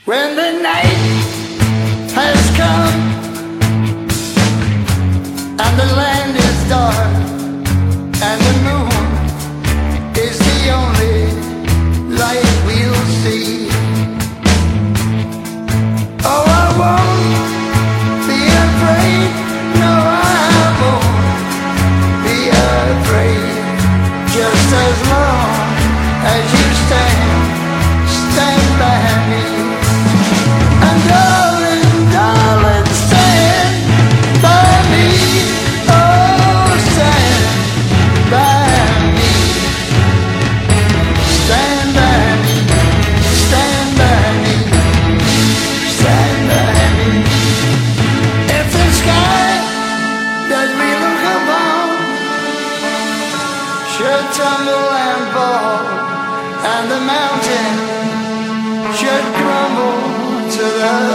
When the night has come and the land is dark and the moon is the only light we'll see. Oh, I won't be afraid, no, I won't be afraid, just as long as you stand by me. And darling, darling, stand by me, oh, stand by me, stand by me, stand by me, stand by me. If the sky that we look upon should tumble and fall, and the mountain should crumble to the